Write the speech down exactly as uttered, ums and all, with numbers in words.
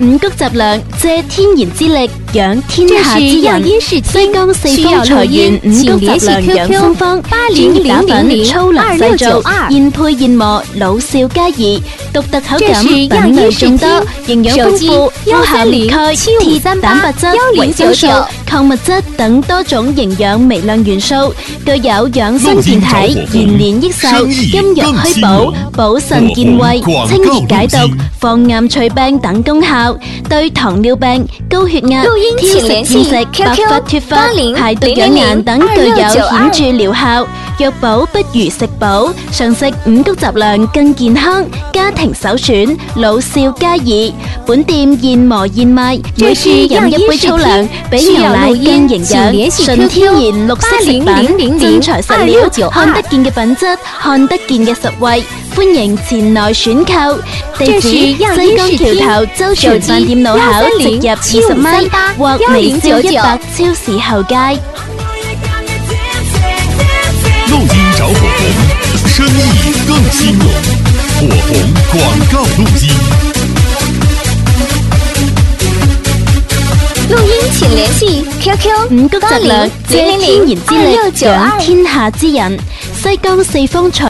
五穀雜糧借天然之力養天下之人。西江四方財源五穀雜糧養生方，專業打粉，粗糧製造，現配現磨，老少皆宜。獨特口感，品類眾多，營養豐富，富含鈣、鐵、蛋白質、維生素、礦物質等多種營養微量元素，具有養生健體、延年益壽、陰陽虛補、補腎健胃、清熱解毒、防癌除病等功效，對糖尿病、高血壓、挑食厭食、白髮脫髮、排毒養顏等具有顯著療效。藥補不如食補，常食五穀雜糧更健康，家庭首選，老少皆宜。本店現磨現賣，每次飲一杯粗糧，比牛奶更營養，純天然綠色食品，真材實料，看得見嘅品質，看得見嘅實惠。歡迎前來選購，地址西江橋頭周全飯店路口直入二十米，或微笑一百超市後街。 錄音找火紅，生意更興隆。火紅廣告錄音。 錄音請聯繫 Q Q 五穀雜糧借天然之力養天下之人，西江四方財